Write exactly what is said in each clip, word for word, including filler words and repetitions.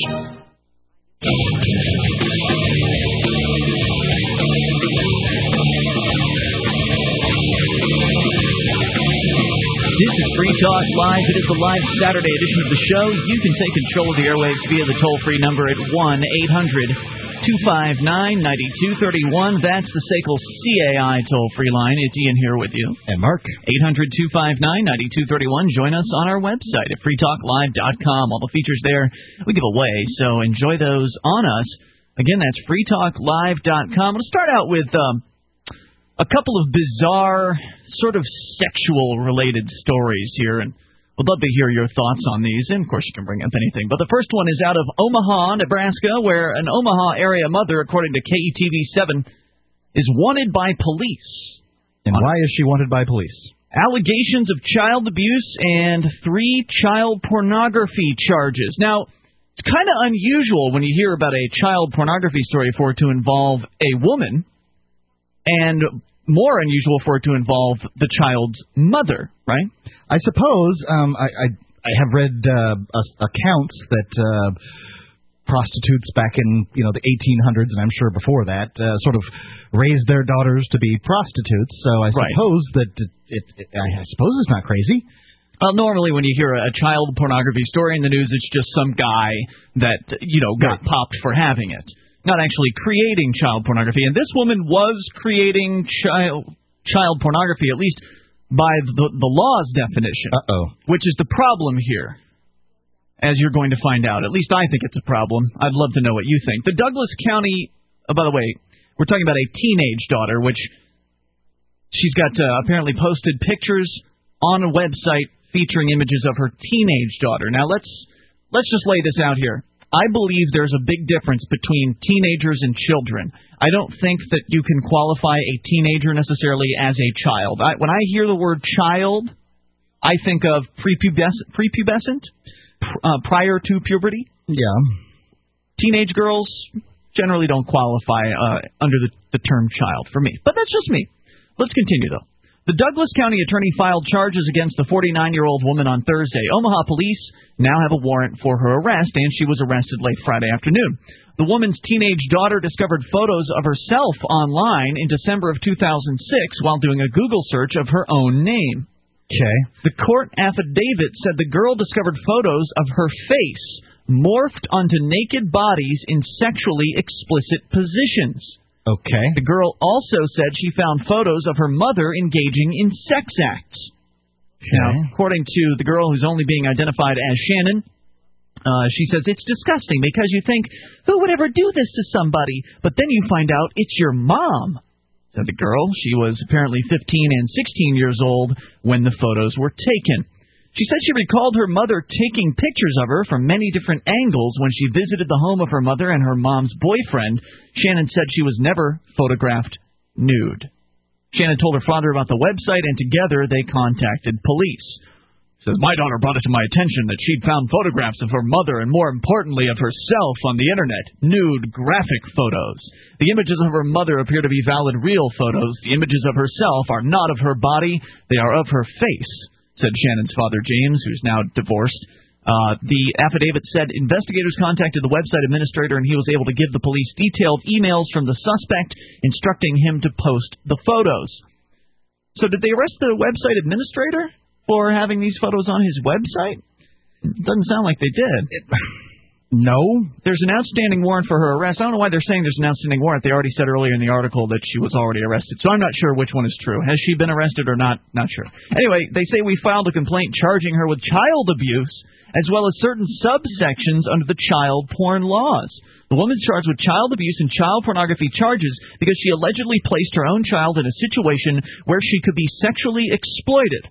This is Free Talk Live. It is the live Saturday edition of the show. You can take control of the airwaves via the toll-free number at one eight hundred two five nine nine two three one. That's the S A C L C A I toll-free line. It's Ian here with you. And Mark. eight hundred two five nine nine two three one. Join us on our website at free talk live dot com. All the features there we give away, so enjoy those on us. Again, that's free talk live dot com. We'll start out with um, a couple of bizarre, sort of sexual-related stories here, and we'd love to hear your thoughts on these. And, of course, you can bring up anything. But the first one is out of Omaha, Nebraska, where an Omaha area mother, according to K E T V seven, is wanted by police. And why is she wanted by police? Allegations of child abuse and three child pornography charges. Now, it's kind of unusual when you hear about a child pornography story for it to involve a woman, and more unusual for it to involve the child's mother, right? I suppose. Um, I, I I have read uh, accounts that uh, prostitutes back in you know the eighteen hundreds, and I'm sure before that, uh, sort of raised their daughters to be prostitutes. So I suppose right. that it, it, it. I suppose it's not crazy. Well, normally when you hear a child pornography story in the news, it's just some guy that you know got right. popped for having it. Not actually creating child pornography. And this woman was creating child child pornography, at least by the, the law's definition. Uh-oh. Which is the problem here, as you're going to find out. At least I think it's a problem. I'd love to know what you think. The Douglas County, oh, by the way, we're talking about a teenage daughter, which she's got uh, apparently posted pictures on a website featuring images of her teenage daughter. Now, let's let's just lay this out here. I believe there's a big difference between teenagers and children. I don't think that you can qualify a teenager necessarily as a child. I, when I hear the word child, I think of prepubes- prepubescent, uh, prior to puberty. Yeah. Teenage girls generally don't qualify uh, under the, the term child for me. But that's just me. Let's continue, though. The Douglas County attorney filed charges against the forty-nine-year-old woman on Thursday. Omaha police now have a warrant for her arrest, and she was arrested late Friday afternoon. The woman's teenage daughter discovered photos of herself online in December of two thousand six while doing a Google search of her own name. Okay. The court affidavit said the girl discovered photos of her face morphed onto naked bodies in sexually explicit positions. Okay. The girl also said she found photos of her mother engaging in sex acts. Okay. Now, according to the girl who's only being identified as Shannon, uh, she says it's disgusting because you think, who would ever do this to somebody? But then you find out it's your mom, said the girl. She was apparently fifteen and sixteen years old when the photos were taken. She said she recalled her mother taking pictures of her from many different angles when she visited the home of her mother and her mom's boyfriend. Shannon said she was never photographed nude. Shannon told her father about the website, and together they contacted police. She says, my daughter brought it to my attention that she'd found photographs of her mother and, more importantly, of herself on the Internet. Nude, graphic photos. The images of her mother appear to be valid, real photos. The images of herself are not of her body. They are of her face, said Shannon's father, James, who's now divorced. Uh, the affidavit said investigators contacted the website administrator, and he was able to give the police detailed emails from the suspect instructing him to post the photos. So did they arrest the website administrator for having these photos on his website? It doesn't sound like they did. It, no. There's an outstanding warrant for her arrest. I don't know why they're saying there's an outstanding warrant. They already said earlier in the article that she was already arrested. So I'm not sure which one is true. Has she been arrested or not? Not sure. Anyway, they say we filed a complaint charging her with child abuse as well as certain subsections under the child porn laws. The woman's charged with child abuse and child pornography charges because she allegedly placed her own child in a situation where she could be sexually exploited.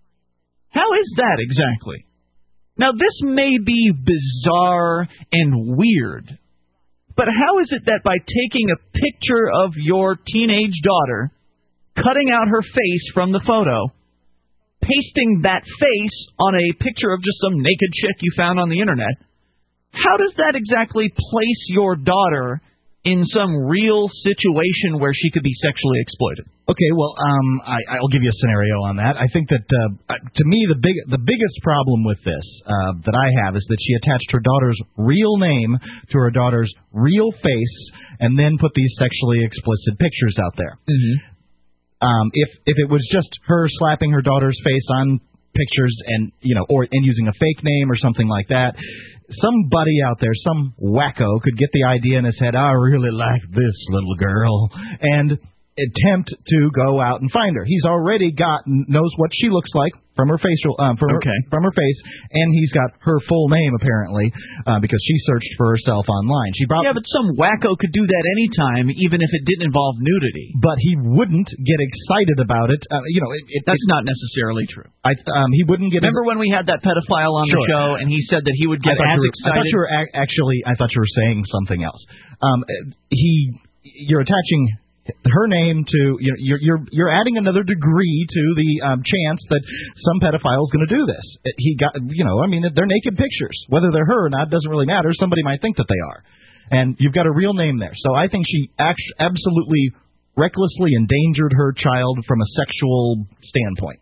How is that exactly? Now, this may be bizarre and weird, but how is it that by taking a picture of your teenage daughter, cutting out her face from the photo, pasting that face on a picture of just some naked chick you found on the Internet, how does that exactly place your daughter in some real situation where she could be sexually exploited? Okay, well, um, I, I'll give you a scenario on that. I think that, uh, to me, the big, the biggest problem with this uh, that I have is that she attached her daughter's real name to her daughter's real face and then put these sexually explicit pictures out there. Mm-hmm. Um, if if it was just her slapping her daughter's face on pictures and, you know, or and using a fake name or something like that, somebody out there, some wacko, could get the idea in his head, I really like this little girl, and attempt to go out and find her. He's already got, knows what she looks like from her facial, um, from, okay. her, from her face, and he's got her full name, apparently, uh, because she searched for herself online. She brought, yeah, but some wacko could do that anytime, even if it didn't involve nudity. But he wouldn't get excited about it. Uh, you know, it, it, That's it, not necessarily true. I, um, he wouldn't get. Remember his, when we had that pedophile on sure. the show, and he said that he would get as were, excited? I thought you were ac- actually. I thought you were saying something else. Um, he, you're attaching her name to, you know, you're you're you're adding another degree to the um, chance that some pedophile is going to do this. He got, you know, I mean, they're naked pictures. Whether they're her or not doesn't really matter. Somebody might think that they are, and you've got a real name there. So I think she act- absolutely recklessly endangered her child from a sexual standpoint.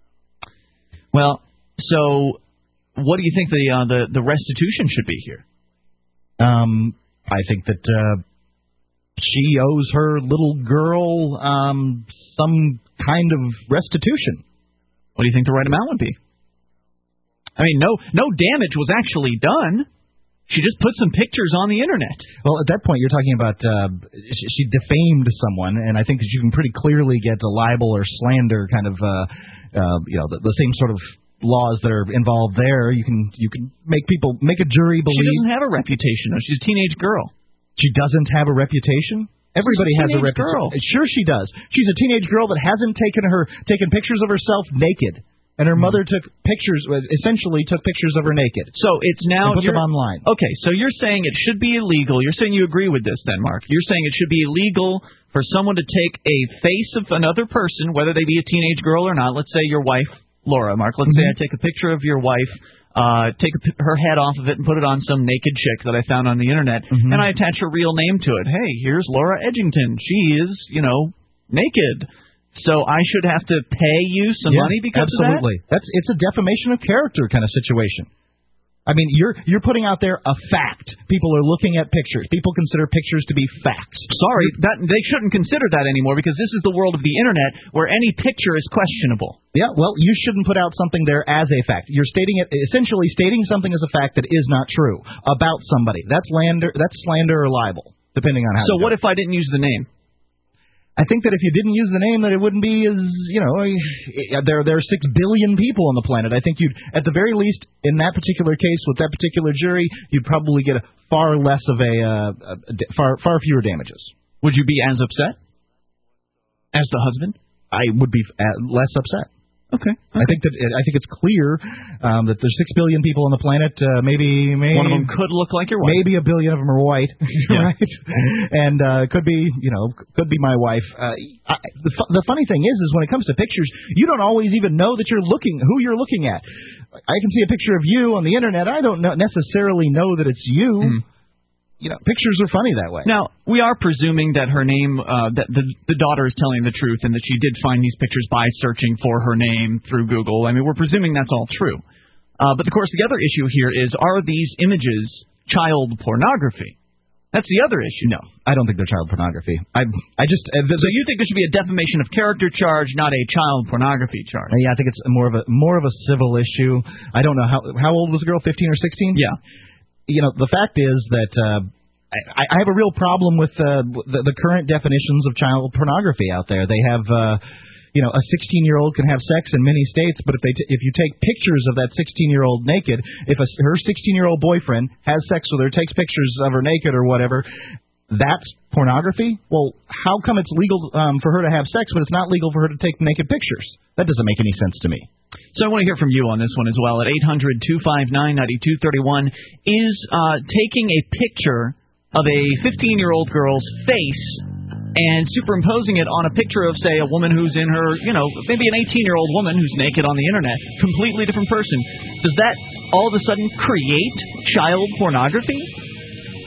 Well, so what do you think the uh, the the restitution should be here? Um, I think that. Uh, She owes her little girl um, some kind of restitution. What do you think the right amount would be? I mean, no no damage was actually done. She just put some pictures on the internet. Well, at that point, you're talking about uh, she, she defamed someone, and I think that you can pretty clearly get a libel or slander kind of, uh, uh, you know, the, the same sort of laws that are involved there. You can you can make people make a jury believe. She doesn't have a reputation. She's a teenage girl. She doesn't have a reputation? Everybody a has a reputation. Sure she does. She's a teenage girl that hasn't taken her taken pictures of herself naked. And her mother took pictures, essentially took pictures of her naked. So it's now... And put them online. Okay, so you're saying it should be illegal. You're saying you agree with this then, Mark. You're saying it should be illegal for someone to take a face of another person, whether they be a teenage girl or not. Let's say your wife, Laura, Mark. Let's mm-hmm. say I take a picture of your wife, Uh, take a, her head off of it and put it on some naked chick that I found on the internet, mm-hmm. and I attach her real name to it. Hey, here's Laura Edgington. She is, you know, naked. So I should have to pay you some yeah, money because absolutely. of that? That's it's a defamation of character kind of situation. I mean, you're you're putting out there a fact. People are looking at pictures. People consider pictures to be facts. Sorry, that they shouldn't consider that anymore because this is the world of the internet where any picture is questionable. Yeah, well, you shouldn't put out something there as a fact. You're stating it, essentially stating something as a fact that is not true about somebody. That's slander, that's slander or libel, depending on how. So what if I didn't use the name? I think that if you didn't use the name, that it wouldn't be as, you know, there there are six billion people on the planet. I think you'd, at the very least, in that particular case with that particular jury, you'd probably get a far less of a, uh, a far far fewer damages. Would you be as upset as the husband? I would be less upset. Okay. okay. I think that I think it's clear um, that there's six billion people on the planet. Uh, maybe, maybe one of them could look like your wife. Maybe a billion of them are white, yeah. right? And uh, could be, you know, could be my wife. Uh, I, the fu- the funny thing is, is when it comes to pictures, you don't always even know that you're looking who you're looking at. I can see a picture of you on the internet. I don't know, necessarily know that it's you. Mm. You know, pictures are funny that way. Now, we are presuming that her name, uh, that the, the daughter is telling the truth and that she did find these pictures by searching for her name through Google. I mean, we're presuming that's all true. Uh, but, of course, the other issue here is, are these images child pornography? That's the other issue. No, I don't think they're child pornography. I I just... Uh, the, so you think there should be a defamation of character charge, not a child pornography charge? Yeah, I think it's more of a more of a civil issue. I don't know. How how old was the girl, fifteen or sixteen? Yeah. You know, the fact is that uh, I, I have a real problem with uh, the, the current definitions of child pornography out there. They have, uh, you know, a sixteen-year-old can have sex in many states, but if they t- if you take pictures of that sixteen-year-old naked, if a, her sixteen-year-old boyfriend has sex with her, takes pictures of her naked or whatever, that's pornography? Well, how come it's legal um, for her to have sex, but it's not legal for her to take naked pictures? That doesn't make any sense to me. So I want to hear from you on this one as well at eight hundred two five nine nine two three one. Is uh, taking a picture of a fifteen-year-old girl's face and superimposing it on a picture of, say, a woman who's in her, you know, maybe an eighteen-year-old woman who's naked on the internet, completely different person, does that all of a sudden create child pornography?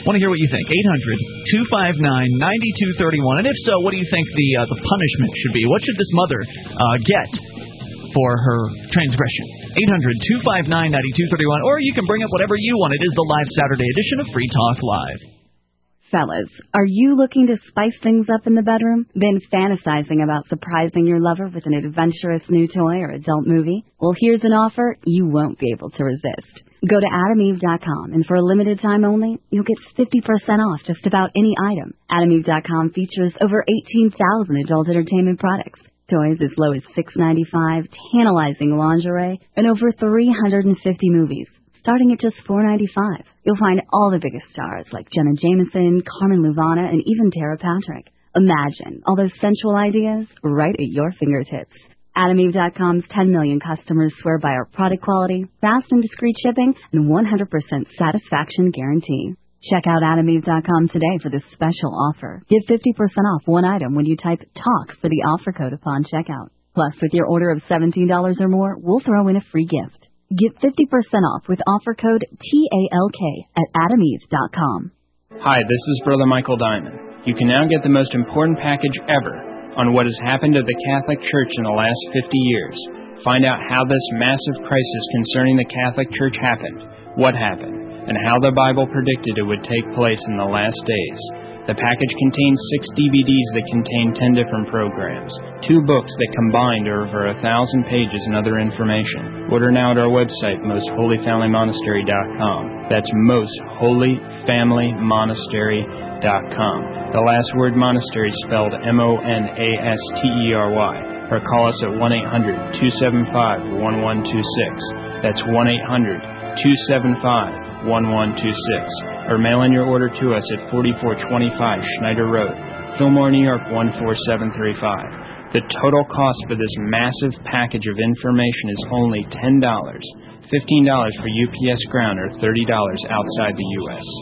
Want to hear what you think. eight hundred two five nine nine two three one. And if so, what do you think the uh, the punishment should be? What should this mother uh, get for her transgression? eight hundred two five nine nine two three one. Or you can bring up whatever you want. It is the live Saturday edition of Free Talk Live. Fellas, are you looking to spice things up in the bedroom? Been fantasizing about surprising your lover with an adventurous new toy or adult movie? Well, here's an offer you won't be able to resist. Go to adam eve dot com, and for a limited time only, you'll get fifty percent off just about any item. adam eve dot com features over eighteen thousand adult entertainment products. Toys as low as six ninety-five, tantalizing lingerie, and over three hundred fifty movies, starting at just four ninety-five. You'll find all the biggest stars like Jenna Jameson, Carmen Luvana, and even Tara Patrick. Imagine all those sensual ideas right at your fingertips. adam eve dot com's ten million customers swear by our product quality, fast and discreet shipping, and one hundred percent satisfaction guarantee. Check out adam eve dot com today for this special offer. Get fifty percent off one item when you type TALK for the offer code upon checkout. Plus, with your order of seventeen dollars or more, we'll throw in a free gift. Get fifty percent off with offer code T A L K at adam eve dot com. Hi, this is Brother Michael Diamond. You can now get the most important package ever on what has happened to the Catholic Church in the last fifty years. Find out how this massive crisis concerning the Catholic Church happened, what happened, and how the Bible predicted it would take place in the last days. The package contains six D V Ds that contain ten different programs, two books that combined are over a thousand pages and other information. Order now at our website, most holy family monastery dot com. That's most holy family monastery dot com. The last word monastery is spelled M O N A S T E R Y. Or call us at one eight hundred two seven five one one two six. That's one eight hundred two seven five one one two six. Or mail in your order to us at forty-four twenty-five Schneider Road, Fillmore, New York one four seven three five. The total cost for this massive package of information is only ten dollars, fifteen dollars for U P S ground, or thirty dollars outside the U S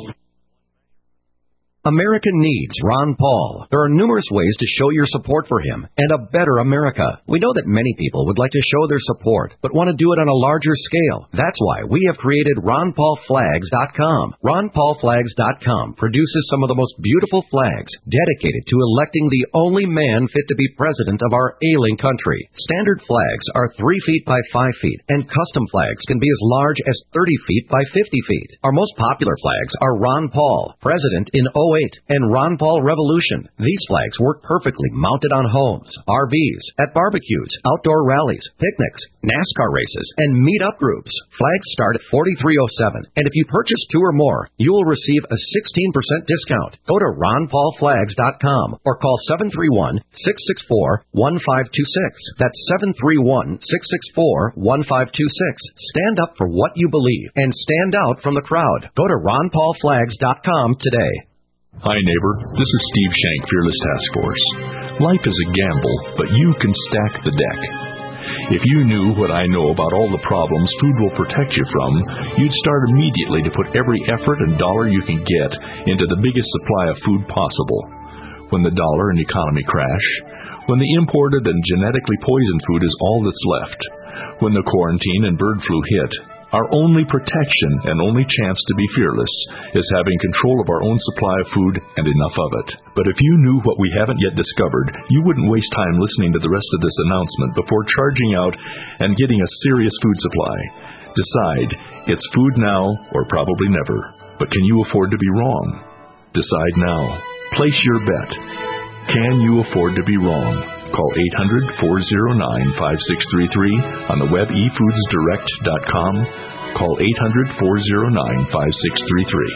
America needs Ron Paul. There are numerous ways to show your support for him and a better America. We know that many people would like to show their support, but want to do it on a larger scale. That's why we have created ron paul flags dot com. ron paul flags dot com produces some of the most beautiful flags dedicated to electing the only man fit to be president of our ailing country. Standard flags are three feet by five feet, and custom flags can be as large as thirty feet by fifty feet. Our most popular flags are Ron Paul, President in oh eight, and Ron Paul Revolution. These flags work perfectly mounted on homes, R Vs, at barbecues, outdoor rallies, picnics, NASCAR races, and meet-up groups. Flags start at forty-three oh seven, and if you purchase two or more, you will receive a sixteen percent discount. Go to ron paul flags dot com or call seven three one, six six four, one five two six. That's seven three one, six six four, one five two six. Stand up for what you believe and stand out from the crowd. Go to ron paul flags dot com today. Hi, neighbor. This is Steve Shank, Fearless Task Force. Life is a gamble, but you can stack the deck. If you knew what I know about all the problems food will protect you from, you'd start immediately to put every effort and dollar you can get into the biggest supply of food possible. When the dollar and economy crash, when the imported and genetically poisoned food is all that's left, when the quarantine and bird flu hit, our only protection and only chance to be fearless is having control of our own supply of food and enough of it. But if you knew what we haven't yet discovered, you wouldn't waste time listening to the rest of this announcement before charging out and getting a serious food supply. Decide, it's food now or probably never. But can you afford to be wrong? Decide now. Place your bet. Can you afford to be wrong? Call eight hundred, four oh nine, five six three three on the web e foods direct dot com. Call eight hundred, four oh nine, five six three three.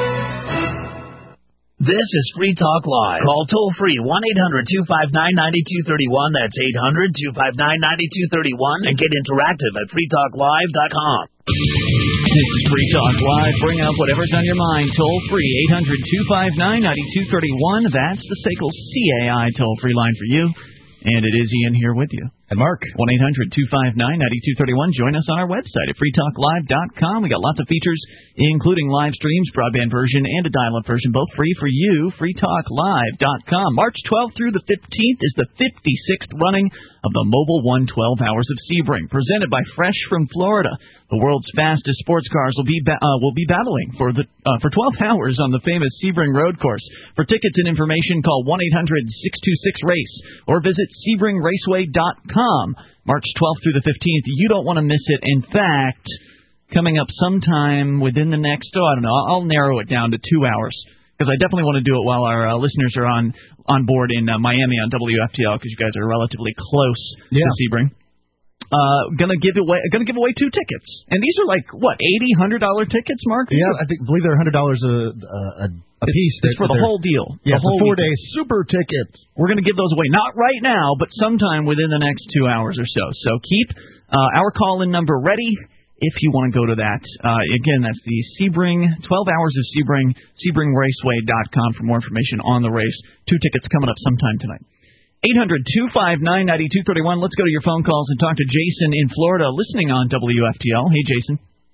This is Free Talk Live. Call toll-free one eight hundred two five nine nine two three one. That's eight hundred two five nine nine two three one. And get interactive at free talk live dot com. This is Free Talk Live. Bring up whatever's on your mind. Toll-free eight hundred two five nine nine two three one. That's the S A C L C A I toll-free line for you. And it is Ian here with you. And Mark. one eight hundred two five nine nine two three one. Join us on our website at free talk live dot com. We got lots of features, including live streams, broadband version, and a dial-up version, both free for you. free talk live dot com. March twelfth through the fifteenth is the fifty-sixth running of the Mobile One twelve Hours of Sebring, presented by Fresh from Florida. The world's fastest sports cars will be ba- uh, will be battling for the uh, for twelve hours on the famous Sebring Road Course. For tickets and information, call one eight hundred six two six race or visit sebring raceway dot com. March twelfth through the fifteenth. You don't want to miss it. In fact, coming up sometime within the next, oh, I don't know, I'll narrow it down to two hours. Because I definitely want to do it while our uh, listeners are on on board in uh, Miami on W F T L, because you guys are relatively close yeah. to Sebring. Uh, gonna give away, gonna give away two tickets, and these are like what eighty, hundred dollar tickets, Mark? Yeah, I think believe they're hundred dollars a a, a piece. It's for the whole deal. Yeah, the whole four day super ticket. We're gonna give those away, not right now, but sometime within the next two hours or so. So keep uh, our call-in number ready if you want to go to that. Uh, again, that's the Sebring twelve Hours of Sebring, sebring raceway dot com for more information on the race. Two tickets coming up sometime tonight. eight hundred two five nine nine two three one. Let's go to your phone calls and talk to Jason in Florida, listening on W F T L. Hey, Jason.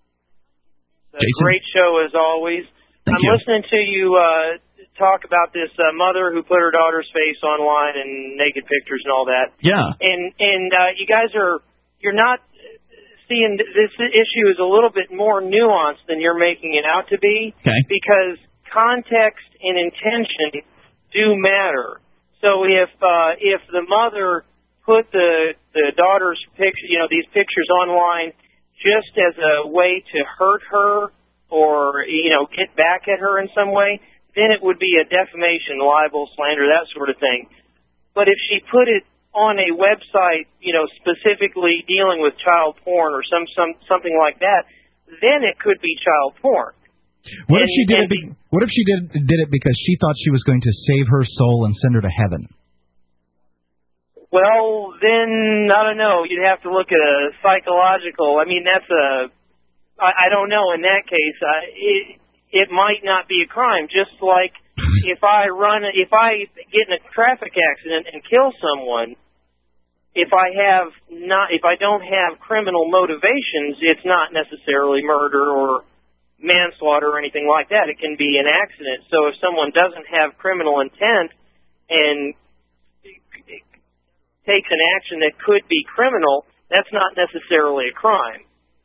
A Jason. Great show as always. Thank I'm you. listening to you uh, talk about this uh, mother who put her daughter's face online and naked pictures and all that. Yeah. And and uh, you guys are you're not seeing this issue is a little bit more nuanced than you're making it out to be. Okay. Because context and intention do matter. So if uh, if the mother put the the daughter's picture, you know, these pictures online just as a way to hurt her or, you know, get back at her in some way, then it would be a defamation, libel, slander, that sort of thing. But if she put it on a website, you know, specifically dealing with child porn or some some something like that, then it could be child porn. What and, if she did it? Be, what if she did did it because she thought she was going to save her soul and send her to heaven? Well, then I don't know. You'd have to look at a psychological. I mean, that's a. I, I don't know. In that case, I, it it might not be a crime. Just like if I run, if I get in a traffic accident and kill someone, if I have not, if I don't have criminal motivations, it's not necessarily murder or manslaughter or anything like that. It can be an accident. So if someone doesn't have criminal intent and takes an action that could be criminal, that's not necessarily a crime.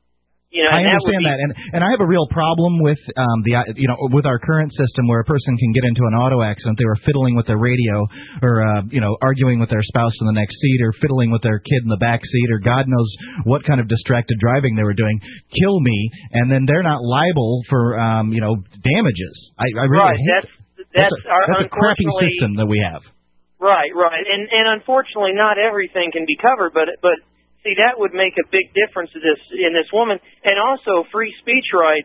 You know, I and understand that, that, and and I have a real problem with um the you know with our current system where a person can get into an auto accident. They were fiddling with their radio, or uh, you know arguing with their spouse in the next seat, or fiddling with their kid in the back seat, or God knows what kind of distracted driving they were doing. Kill me, and then they're not liable for um you know damages. I, I really right. hate That's it. that's, that's, a, our, that's a crappy system that we have. Right, right, and and unfortunately, not everything can be covered, but but. See, that would make a big difference in this in this woman. And also, free speech rights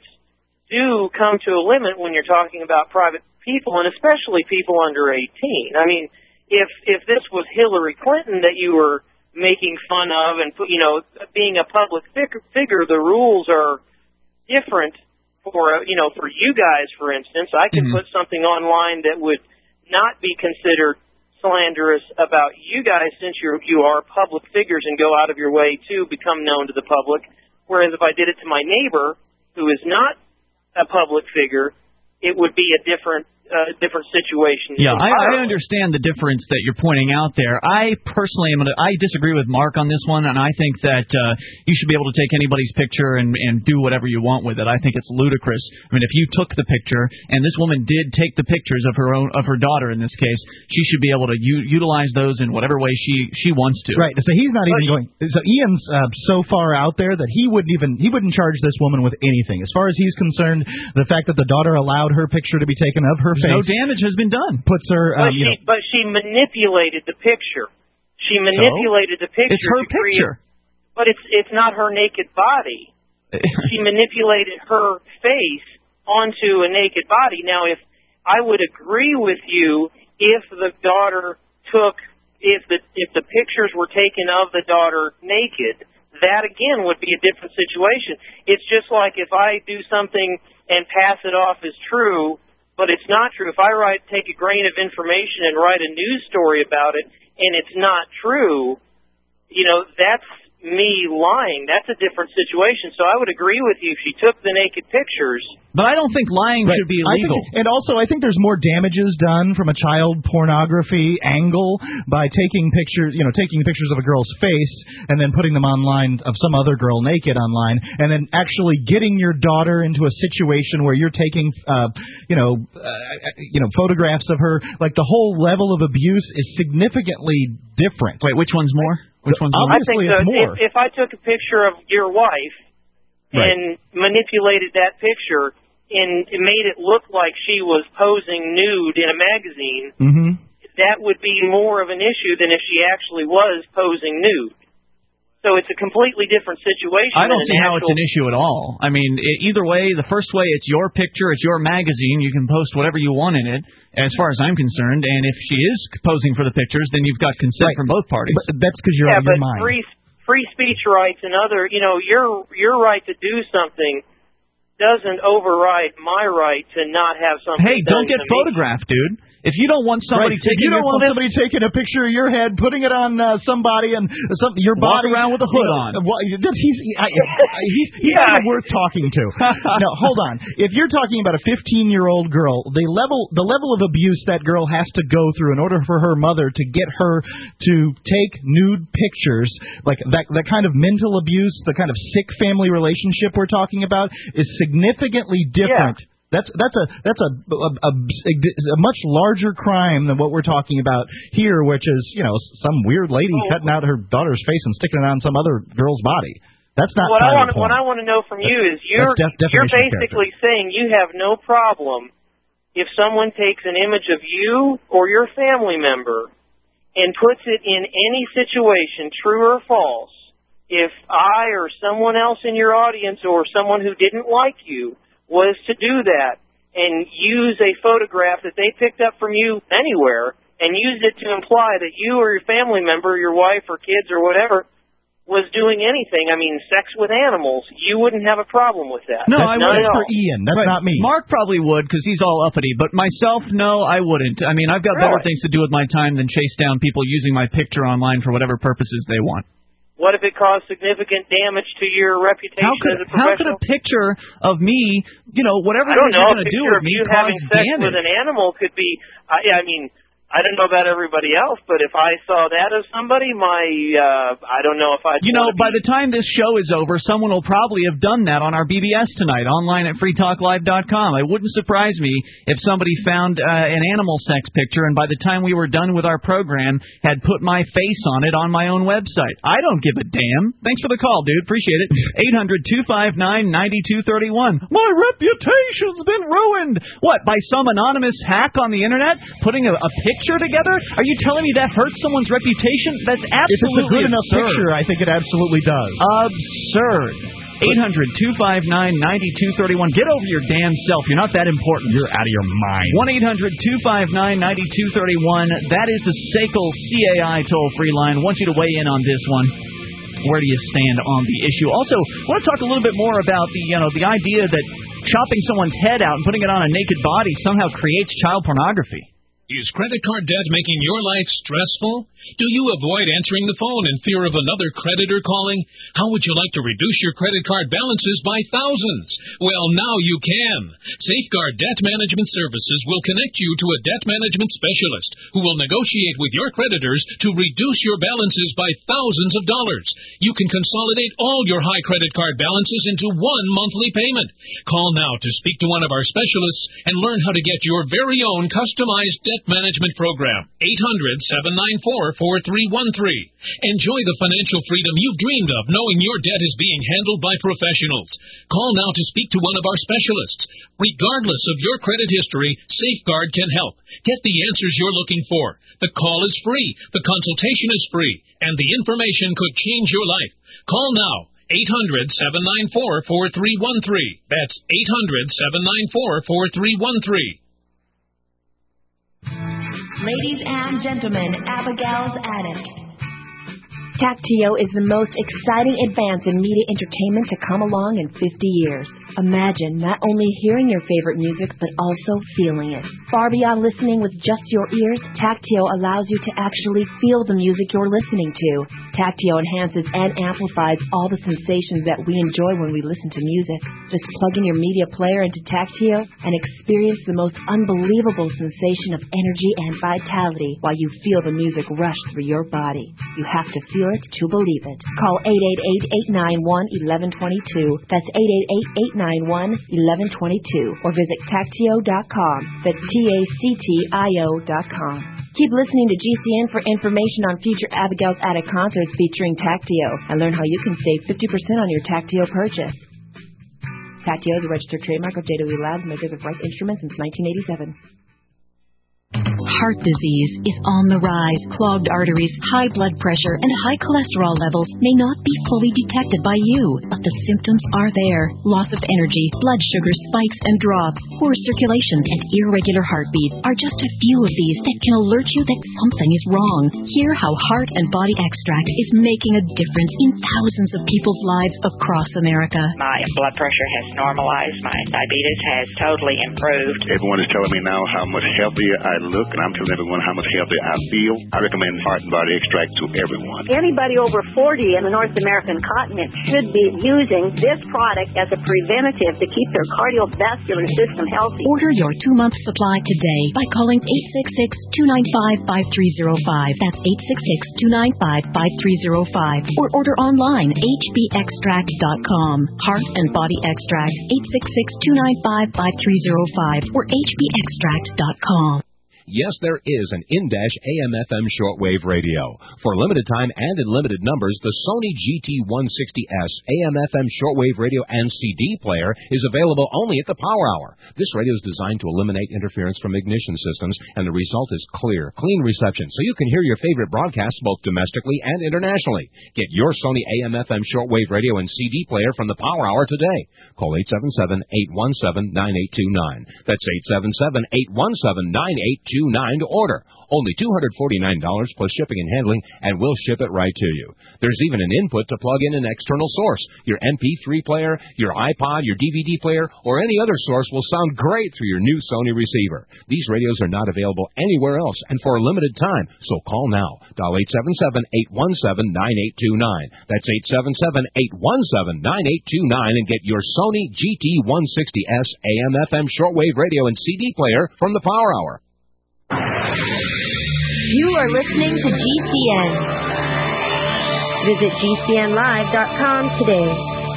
do come to a limit when you're talking about private people, and especially people under eighteen. I mean, if if this was Hillary Clinton that you were making fun of and, you know, being a public figure, the rules are different for, you know, for you guys, for instance. I could mm-hmm. put something online that would not be considered slanderous about you guys, since you're, you are public figures and go out of your way to become known to the public. Whereas if I did it to my neighbor, who is not a public figure, it would be a different uh, different situation. Yeah, I, I understand the difference that you're pointing out there. I personally am gonna, I disagree with Mark on this one, and I think that uh, you should be able to take anybody's picture and, and do whatever you want with it. I think it's ludicrous. I mean, if you took the picture, and this woman did take the pictures of her own of her daughter in this case, she should be able to u- utilize those in whatever way she, she wants to. Right. So he's not even going. So Ian's uh, so far out there that he wouldn't even he wouldn't charge this woman with anything. As far as he's concerned, the fact that the daughter allowed her picture to be taken of her face, no damage has been done. Puts her. Um, but, she, you know, but she manipulated the picture. She manipulated so? the picture. It's her to picture. Create, but it's it's not her naked body. She manipulated her face onto a naked body. Now, if I would agree with you if the daughter took if the if the pictures were taken of the daughter naked, that again would be a different situation. It's just like if I do something and pass it off as true, but it's not true. If I write, take a grain of information and write a news story about it, and it's not true, you know, that's me lying. That's a different situation. So I would agree with you if she took the naked pictures. But I don't think lying right. should be I illegal. Think, and also, I think there's more damages done from a child pornography angle by taking pictures, you know, taking pictures of a girl's face and then putting them online of some other girl naked online, and then actually getting your daughter into a situation where you're taking, uh, you know, uh, you know, photographs of her. Like the whole level of abuse is significantly different. Wait, which one's more? Which one's more? I think so. If, if I took a picture of your wife right. and manipulated that picture and made it look like she was posing nude in a magazine, mm-hmm. that would be more of an issue than if she actually was posing nude. So it's a completely different situation. I don't see how it's an issue at all. I mean, it, either way, the first way, it's your picture, it's your magazine. You can post whatever you want in it, as far as I'm concerned. And if she is posing for the pictures, then you've got consent right. from both parties. But that's because you're yeah, on your but mind. Free, free speech rights and other, you know, your your right to do something doesn't override my right to not have something. Hey, don't get photographed, dude. If you don't want somebody right. taking, if you don't your want somebody taking a picture of your head, putting it on uh, somebody, and some your walk body around with a hood on. Well, he's I, I, he's, he's yeah. not worth talking to. No, hold on. If you're talking about a fifteen-year-old girl, the level the level of abuse that girl has to go through in order for her mother to get her to take nude pictures, like that that kind of mental abuse, the kind of sick family relationship we're talking about, is significantly different. Yeah. That's that's a that's a a, a a much larger crime than what we're talking about here, which is, you know, some weird lady oh. cutting out her daughter's face and sticking it on some other girl's body. That's not what I want. Porn. What I want to know from you is you're def- you're basically saying you have no problem if someone takes an image of you or your family member and puts it in any situation, true or false. If I or someone else in your audience or someone who didn't like you was to do that and use a photograph that they picked up from you anywhere and used it to imply that you or your family member, your wife or kids or whatever, was doing anything, I mean, sex with animals, you wouldn't have a problem with that. No, that's I wouldn't. That's for Ian. That's right. not me. Mark probably would because he's all uppity, but myself, no, I wouldn't. I mean, I've got really? better things to do with my time than chase down people using my picture online for whatever purposes they want. What if it caused significant damage to your reputation how could, as a professional? How could a picture of me, you know, whatever I don't you're know, going to do of with me you cause having sex damage? with an animal could be, I, I mean, I don't know about everybody else, but if I saw that of somebody, my, uh, I don't know if I'd You know, be... by the time this show is over, someone will probably have done that on our B B S tonight, online at free talk live dot com. It wouldn't surprise me if somebody found uh, an animal sex picture, and by the time we were done with our program, had put my face on it on my own website. I don't give a damn. Thanks for the call, dude. Appreciate it. eight hundred two five nine nine two three one. My reputation's been ruined. What, by some anonymous hack on the Internet? Putting a, a picture together? Are you telling me that hurts someone's reputation? That's absolutely If it's a good enough absurd. picture, I think it absolutely does. Absurd. eight hundred two five nine nine two three one. Get over your damn self. You're not that important. You're out of your mind. one eight hundred two five nine nine two three one. That is the S A C L C A I toll-free line. I want you to weigh in on this one. Where do you stand on the issue? Also, I want to talk a little bit more about the, you know, the idea that chopping someone's head out and putting it on a naked body somehow creates child pornography. Is credit card debt making your life stressful? Do you avoid answering the phone in fear of another creditor calling? How would you like to reduce your credit card balances by thousands? Well, now you can. Safeguard Debt Management Services will connect you to a debt management specialist who will negotiate with your creditors to reduce your balances by thousands of dollars. You can consolidate all your high credit card balances into one monthly payment. Call now to speak to one of our specialists and learn how to get your very own customized debt management program. eight hundred seven nine four four three one three. Enjoy the financial freedom you've dreamed of knowing your debt is being handled by professionals. Call now to speak to one of our specialists. Regardless of your credit history, Safeguard can help. Get the answers you're looking for. The call is free, the consultation is free, and the information could change your life. Call now. eight hundred seven nine four four three one three. That's eight hundred seven nine four four three one three. Ladies and gentlemen, Abigail's Attic. Tactio is the most exciting advance in media entertainment to come along in fifty years. Imagine not only hearing your favorite music, but also feeling it. Far beyond listening with just your ears, Tactio allows you to actually feel the music you're listening to. Tactio enhances and amplifies all the sensations that we enjoy when we listen to music. Just plug in your media player into Tactio and experience the most unbelievable sensation of energy and vitality while you feel the music rush through your body. You have to feel it to believe it. Call eight eight eight, eight nine one, one one two two. That's eight eight eight, eight nine one, one one two two. Or visit Tactio dot com. That's T A C T I O dot com. Keep listening to G C N for information on future Abigail's Attic concerts featuring Tactio and learn how you can save fifty percent on your Tactio purchase. Tactio is a registered trademark of J W Labs, makers of Rice Instruments since nineteen eighty-seven. Heart disease is on the rise. Clogged arteries, high blood pressure, and high cholesterol levels may not be fully detected by you, but the symptoms are there. Loss of energy, blood sugar spikes and drops, poor circulation, and irregular heartbeat are just a few of these that can alert you that something is wrong. Hear how Heart and Body Extract is making a difference in thousands of people's lives across America. My blood pressure has normalized. My diabetes has totally improved. Everyone is telling me now how much healthier I look, and I'm telling everyone how much healthier I feel. I recommend Heart and Body Extract to everyone. Anybody over forty in the North American continent should be using this product as a preventative to keep their cardiovascular system healthy. Order your two-month supply today by calling eight six six, two nine five, five three zero five. That's eight six six, two nine five, five three zero five. Or order online, h b extract dot com. Heart and Body Extract, eight six six, two nine five, five three zero five or h b extract dot com. Yes, there is an in-dash A M F M shortwave radio. For limited time and in limited numbers, the Sony G T one sixty S A M F M shortwave radio and C D player is available only at the Power Hour. This radio is designed to eliminate interference from ignition systems, and the result is clear, clean reception, so you can hear your favorite broadcasts both domestically and internationally. Get your Sony A M F M shortwave radio and C D player from the Power Hour today. Call eight seven seven, eight one seven, nine eight two nine. That's eight seven seven, eight one seven, nine eight two nine to order. Only two hundred forty-nine dollars plus shipping and handling, and we'll ship it right to you. There's even an input to plug in an external source. Your M P three player, your iPod, your D V D player, or any other source will sound great through your new Sony receiver. These radios are not available anywhere else and for a limited time, so call now. Dial eight seven seven, eight one seven, nine eight two nine. That's eight seven seven, eight one seven, nine eight two nine and get your Sony G T one sixty S A M F M shortwave radio and C D player from the Power Hour. You are listening to G C N. Visit G C N live dot com today.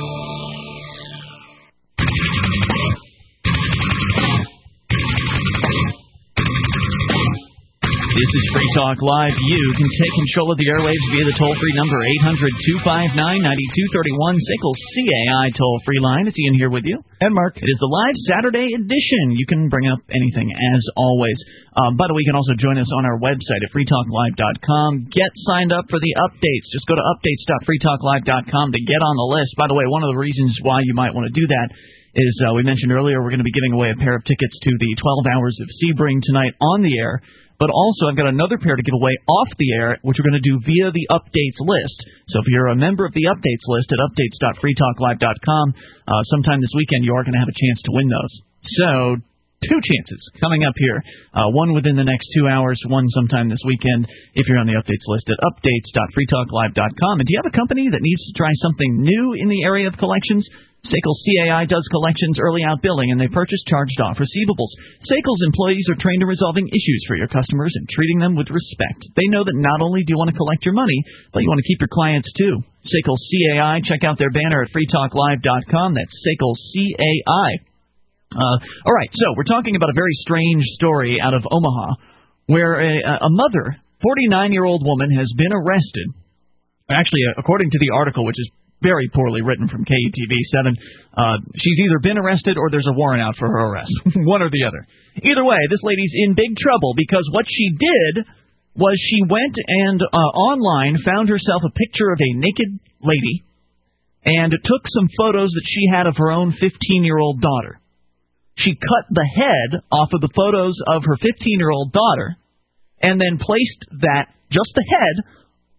This is Free Talk Live. You can take control of the airwaves via the toll-free number eight hundred, two five nine, nine two three one, S A C L C A I toll-free line. It's Ian here with you. And Mark. It is the live Saturday edition. You can bring up anything, as always. Um, by the way, you can also join us on our website at free talk live dot com. Get signed up for the updates. Just go to updates dot free talk live dot com to get on the list. By the way, one of the reasons why you might want to do that is uh, we mentioned earlier we're going to be giving away a pair of tickets to the twelve hours of Sebring tonight on the air. But also, I've got another pair to give away off the air, which we're going to do via the updates list. So if you're a member of the updates list at updates dot free talk live dot com, uh, sometime this weekend you are going to have a chance to win those. So two chances coming up here, uh, one within the next two hours, one sometime this weekend if you're on the updates list at updates dot free talk live dot com. And do you have a company that needs to try something new in the area of collections? S A C L C A I does collections, early out billing, and they purchase charged-off receivables. S A C L's employees are trained in resolving issues for your customers and treating them with respect. They know that not only do you want to collect your money, but you want to keep your clients too. S A C L C A I, check out their banner at free talk live dot com. That's S A C L C A I. Uh, all right, so we're talking about a very strange story out of Omaha, where a, a mother, forty-nine-year-old woman, has been arrested. Actually, according to the article, which is very poorly written from K E T V seven. Uh, she's either been arrested or there's a warrant out for her arrest. One or the other. Either way, this lady's in big trouble because what she did was she went and uh, online found herself a picture of a naked lady and took some photos that she had of her own fifteen-year-old daughter. She cut the head off of the photos of her fifteen-year-old daughter and then placed that, just the head,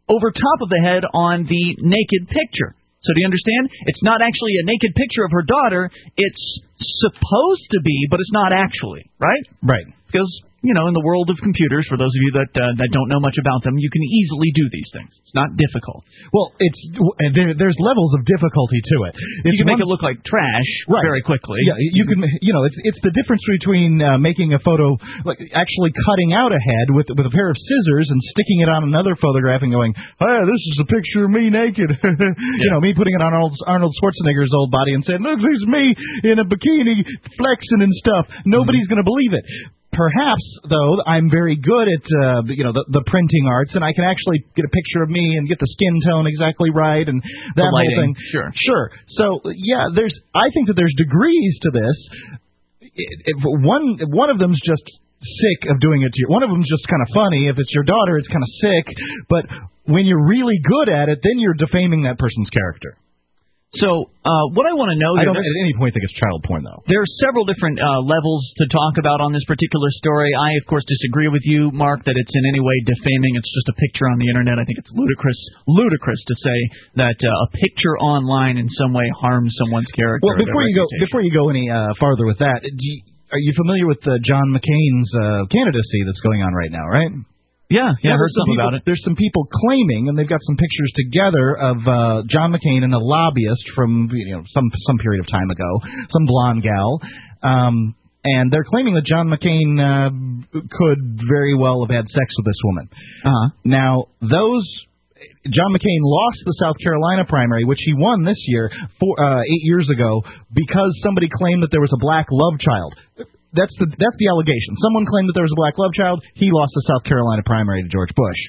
over top of the head on the naked picture. So do you understand? It's not actually a naked picture of her daughter. It's supposed to be, but it's not actually, right? Right. Because, you know, in the world of computers, for those of you that uh, that don't know much about them, you can easily do these things. It's not difficult. Well, it's there, there's levels of difficulty to it. It's you can one, make it look like trash right. very quickly. Yeah, you can. You know, it's it's the difference between uh, making a photo, like actually cutting out a head with with a pair of scissors and sticking it on another photograph and going, "Hey, this is a picture of me naked." yeah. You know, me putting it on Arnold, Arnold Schwarzenegger's old body and saying, "Look, there's me in a bikini flexing and stuff." Nobody's mm-hmm. going to believe it. Perhaps, though, I'm very good at uh, you know the, the printing arts, and I can actually get a picture of me and get the skin tone exactly right, and that the lighting. whole thing. Sure, sure. So yeah, there's. I think that there's degrees to this. If one one of them's just sick of doing it to you. One of them's just kind of funny. If it's your daughter, it's kind of sick. But when you're really good at it, then you're defaming that person's character. So uh, what I want to know... I don't at any point think it's child porn, though. There are several different uh, levels to talk about on this particular story. I, of course, disagree with you, Mark, that it's in any way defaming. It's just a picture on the Internet. I think it's ludicrous ludicrous to say that uh, a picture online in some way harms someone's character. Well, before you go before you go any uh, farther with that, do you, are you familiar with uh, John McCain's uh, candidacy that's going on right now, right? Yeah, yeah, I heard something people, about it. There's some people claiming, and they've got some pictures together of uh, John McCain and a lobbyist from you know some some period of time ago, some blonde gal, um, and they're claiming that John McCain uh, could very well have had sex with this woman. Uh-huh. Now, those John McCain lost the South Carolina primary, which he won this year, four, uh, eight years ago, because somebody claimed that there was a black love child. That's the that's the allegation. Someone claimed that there was a black love child. He lost the South Carolina primary to George Bush.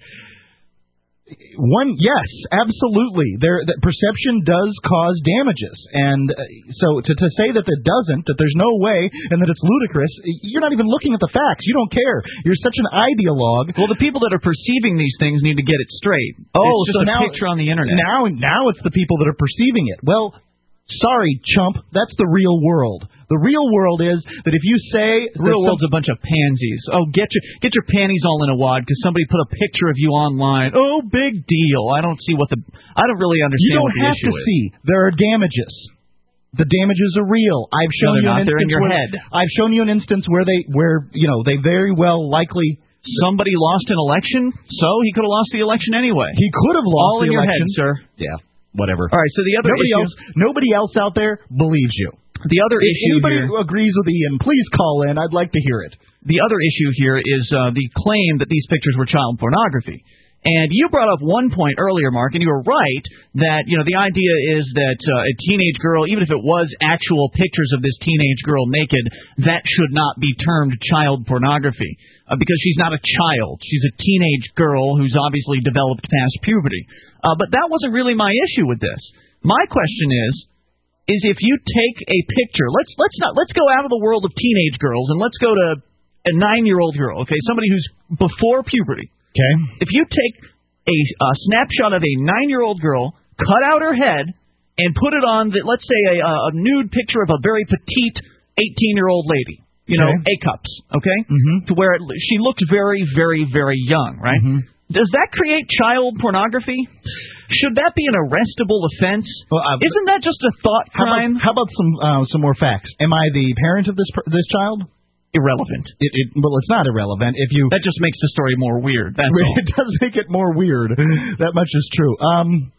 One, yes, absolutely. There, that perception does cause damages, and uh, so to to say that it doesn't, that there's no way, and that it's ludicrous, you're not even looking at the facts. You don't care. You're such an ideologue. Well, the people that are perceiving these things need to get it straight. Oh, it's just so a now, picture on the Internet. Now, now it's the people that are perceiving it. Well, sorry, chump. That's the real world. The real world is that if you say... The real world's a bunch of pansies. Oh, get your get your panties all in a wad because somebody put a picture of you online. Oh, big deal. I don't see what the... I don't really understand what the issue is. You don't have to see. There are damages. The damages are real. I've shown no, you not. an They're instance in your where, head. I've shown you an instance where they, where you know, they very well likely... Somebody lost an election, so he could have lost the election anyway. He could have lost all the in your election. head, sir. Yeah, whatever. All right, so the other nobody issue... Else, nobody else out there believes you. The other if issue anybody here... who agrees with Ian, please call in. I'd like to hear it. The other issue here is uh, the claim that these pictures were child pornography. And you brought up one point earlier, Mark, and you were right, that, you know, the idea is that uh, a teenage girl, even if it was actual pictures of this teenage girl naked, that should not be termed child pornography, uh, because she's not a child. She's a teenage girl who's obviously developed past puberty. Uh, but that wasn't really my issue with this. My question is, is if you take a picture, let's let's not let's go out of the world of teenage girls and let's go to a nine-year-old girl, okay, somebody who's before puberty. Okay. If you take a, a snapshot of a nine-year-old girl, cut out her head, and put it on, the, let's say, a, a nude picture of a very petite eighteen-year-old lady, you know, okay. A-cups, okay, mm-hmm. to where it, she looked very, very, very young, right? Mm-hmm. Does that create child pornography? Should that be an arrestable offense? Well, uh, Isn't that just a thought crime? How about, how about some uh, some more facts? Am I the parent of this this child? Irrelevant. It, it, well, it's not irrelevant. If you that just makes the story more weird. That's all. It does make it more weird. That much is true. Um,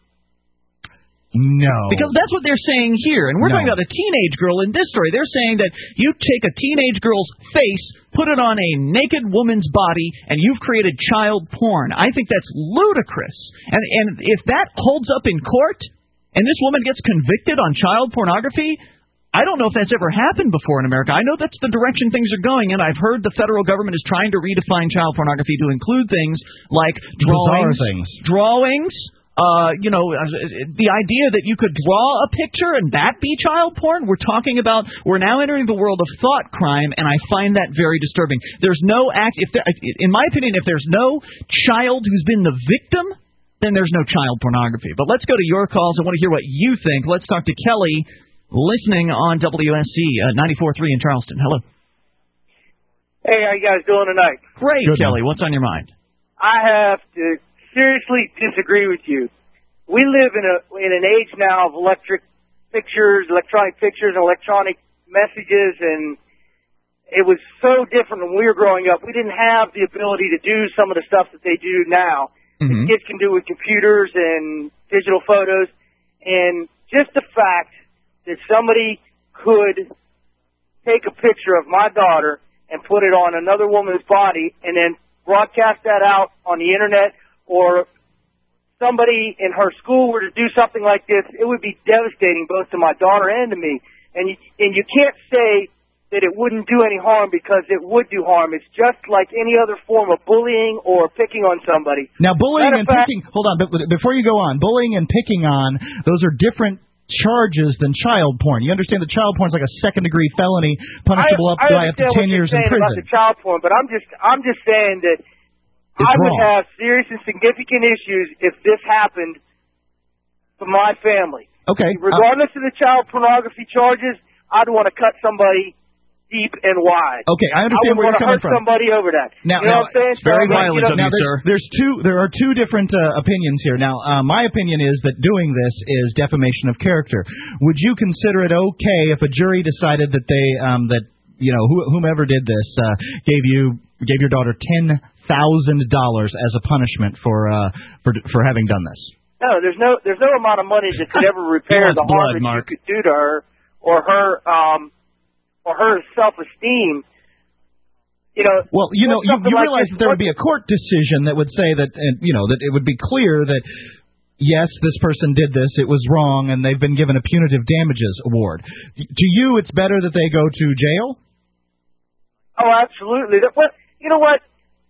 no, because that's what they're saying here, and we're no. talking about a teenage girl in this story. They're saying that you take a teenage girl's face, put it on a naked woman's body, and you've created child porn. I think that's ludicrous. And and if that holds up in court, and this woman gets convicted on child pornography, I don't know if that's ever happened before in America. I know that's the direction things are going in. I've heard the federal government is trying to redefine child pornography to include things like drawings, things. drawings. Uh, you know, the idea that you could draw a picture and that be child porn. We're talking about. We're now entering the world of thought crime, and I find that very disturbing. There's no act. If there, in my opinion, if there's no child who's been the victim, then there's no child pornography. But let's go to your calls. I want to hear what you think. Let's talk to Kelly, listening on W S C uh, ninety-four point three in Charleston. Hello. Hey, how you guys doing tonight? Great, Good Kelly. man. What's on your mind? I have to seriously disagree with you. We live in a in an age now of electric pictures, electronic pictures, and electronic messages, and it was so different when we were growing up. We didn't have the ability to do some of the stuff that they do now. Mm-hmm. Kids can do with computers and digital photos, and just the fact that somebody could take a picture of my daughter and put it on another woman's body and then broadcast that out on the internet, or somebody in her school were to do something like this, it would be devastating both to my daughter and to me. And you, and you can't say that it wouldn't do any harm, because it would do harm. It's just like any other form of bullying or picking on somebody. Now, bullying Matter and of fact, picking, hold on, but before you go on, bullying and picking on, those are different charges than child porn. You understand that child porn is like a second-degree felony, punishable I, up I by up to understand ten what years you're in saying prison. about the child porn, but I'm just, I'm just saying that It's I would wrong. have serious and significant issues if this happened to my family. Okay. Regardless of the child pornography charges, I'd want to cut somebody deep and wide. Okay, I understand I where would you're want to coming hurt from. somebody over that. Now, you now know what I'm saying? it's very So, violent you know, of you, sir. There's two. There are two different uh, opinions here. Now, uh, my opinion is that doing this is defamation of character. Would you consider it okay if a jury decided that they, um, that you know, wh- whomever did this uh, gave you gave your daughter ten thousand dollars as a punishment for uh, for for having done this? No, there's no there's no amount of money that could ever repair wants the blood, harm that Mark. you could do to her or her um or her self-esteem. You know, Well, you know, you, something you like realize this- that there would be a court decision that would say that, uh, you know, that it would be clear that, yes, this person did this, it was wrong, and they've been given a punitive damages award. To you, it's better that they go to jail? Oh, absolutely. That, what, you know what?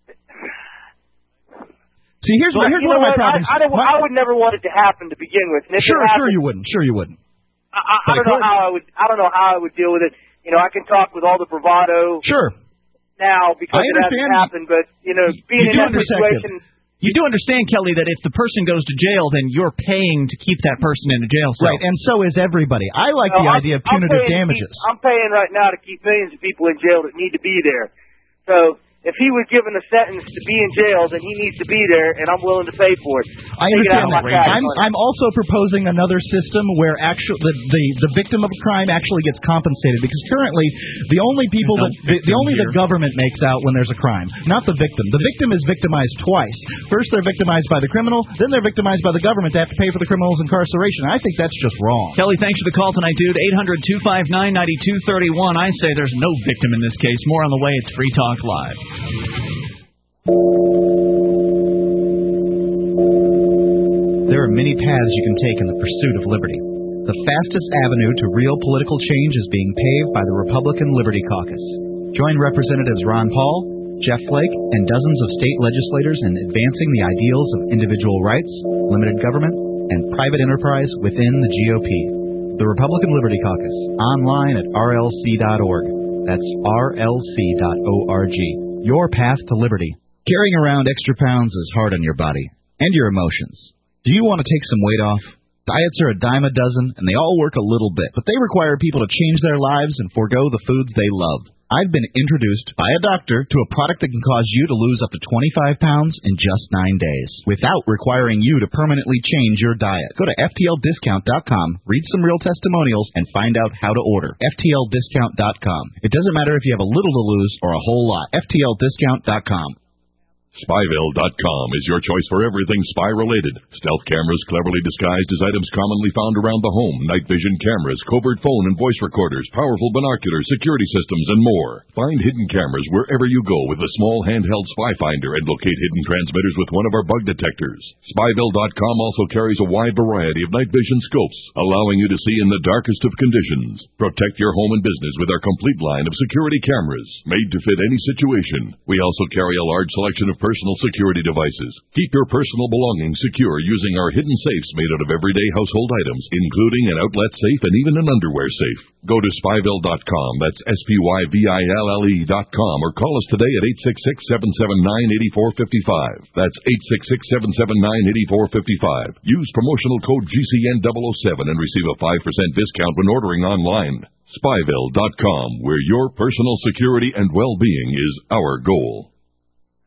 See, here's, But here's you one of know my what? problems. I, I, don't, My- I would never want it to happen to begin with. And if sure, it sure happened, you wouldn't. Sure you wouldn't. I, I, I But don't it know could. how I would. I don't know how I would deal with it. You know, I can talk with all the bravado. Sure. Now because I it hasn't understand. happened, but you know, being You in do that understand. situation. You do understand, Kelly, that if the person goes to jail, then you're paying to keep that person in a jail cell. Right, and so is everybody. I like No, the I'm- idea of I'm punitive paying to damages. keep- I'm paying right now to keep millions of people in jail that need to be there. So if he was given a sentence to be in jail, then he needs to be there, and I'm willing to pay for it. I Take it out understand of that. my tax I'm, money. I'm also proposing another system where actual the, the the victim of a crime actually gets compensated, because currently the only people that the, the only the government makes out when there's a crime, not the victim. The victim is victimized twice. First they're victimized by the criminal, then they're victimized by the government. They have to pay for the criminal's incarceration. I think that's just wrong. Kelly, thanks for the call tonight, dude. eight hundred two five nine nine two three one. I say there's no victim in this case. More on the way. It's Free Talk Live. There are many paths you can take in the pursuit of liberty. The fastest avenue to real political change is being paved by the Republican Liberty Caucus. Join Representatives Ron Paul, Jeff Flake, and dozens of state legislators in advancing the ideals of individual rights, limited government, and private enterprise within the G O P. The Republican Liberty Caucus, online at R L C dot org. That's R L C dot org. Your path to liberty. Carrying around extra pounds is hard on your body and your emotions. Do you want to take some weight off? Diets are a dime a dozen, and they all work a little bit, but they require people to change their lives and forego the foods they love. I've been introduced by a doctor to a product that can cause you to lose up to twenty-five pounds in just nine days, without requiring you to permanently change your diet. Go to F T L discount dot com, read some real testimonials, and find out how to order. F T L discount dot com. It doesn't matter if you have a little to lose or a whole lot. F T L discount dot com. Spyville dot com is your choice for everything spy-related. Stealth cameras cleverly disguised as items commonly found around the home, night vision cameras, covert phone and voice recorders, powerful binoculars, security systems, and more. Find hidden cameras wherever you go with a small handheld spy finder and locate hidden transmitters with one of our bug detectors. Spyville dot com also carries a wide variety of night vision scopes, allowing you to see in the darkest of conditions. Protect your home and business with our complete line of security cameras, made to fit any situation. We also carry a large selection of personal security devices. Keep your personal belongings secure using our hidden safes made out of everyday household items, including an outlet safe and even an underwear safe. Go to Spyville dot com, that's S P Y V I L L E dot com, or call us today at eight six six, seven seven nine, eight four five five. That's eight six six, seven seven nine, eight four five five. Use promotional code G C N double oh seven and receive a five percent discount when ordering online. Spyville dot com, where your personal security and well-being is our goal.